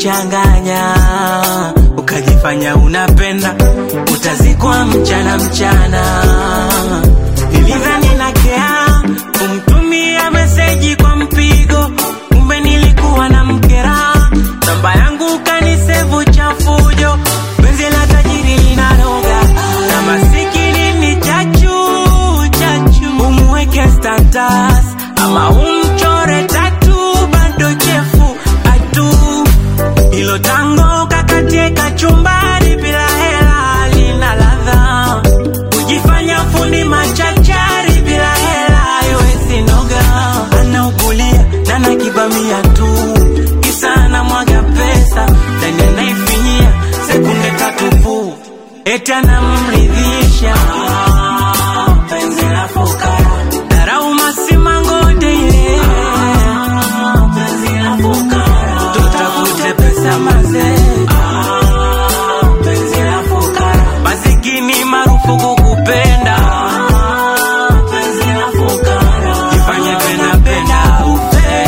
kuchanganya, ukajifanya unapenda, utazikwa mchana mchana. Nilidhani nakea kumtumia meseji kwa mpigo, kumbe nilikuwa na mkera. Namba yangu kanisevu chafujo, penzi la tajiri linanoga na masikini ni chachu. Umweke status ama umchore tatu, bado chefu atu. Ilo tango kakatie kachumbari bila hela lina ladha. Kujifanya fundi machachari bila hela haiwezi noga. Anaugulia na nakibamia tu, kisa na mwaga pesa ndani anaifinyia sekunde tatu pu, eti anamridhisha. Penzi la fukara darau masimango deile. Penzi la fukara tutafute pesa maze. Penzi la fukara masikini marufuku kupenda. Penzi la fukara jifanye penda penda ufe.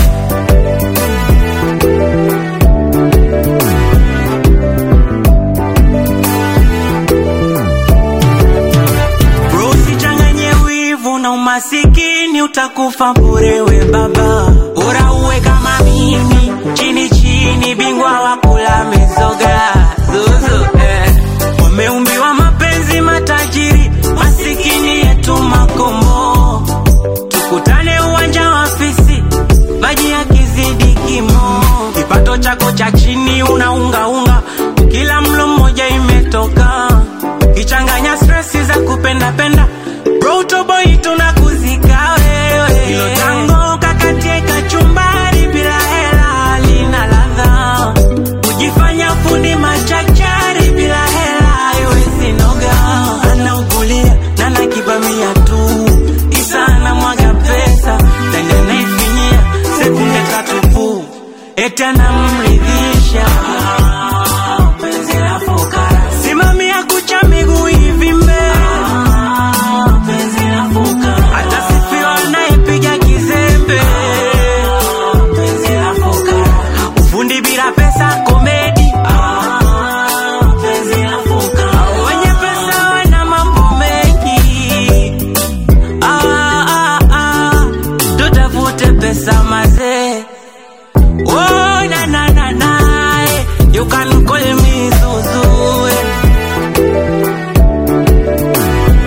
Bro, usichanganye wivu na umasikini, utakufa bure we baba. Bora uwe kama mimi, chini chini bingwa wa kula mizoga. Zuzu wameumbiwa mapenzi matajiri, masikini yetu makombo. Tukutane uwanja wa fisi, maji ya kizidi kimo. Kipato chako cha chini unaunga unga, kila mlo mmoja imetoka. Kichanganya stressi za kupenda penda, bro toboy tunakuzika wewe. Ilo tango kakatie kachumbari bila hela lina ladha. Kujifanya fundi machachari bila hela haiwezi noga. Anaugulia na nakibamia tu, kisa na mwaga pesa ndani anaifinyia sekunde tatu pu, eti anamridhisha. Penzi la fukara simamia kucha miguu hivi mbele. Penzi la fukara hata sifiwa naipiga kizembe. Penzi la fukara ufundi bila pesa komedi. Penzi la fukara wenye pesa wana mambo mengi. Tutafute pesa maze. Oh na na na na, you can call me Zuzu.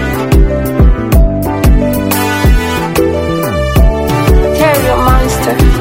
Carry your monster.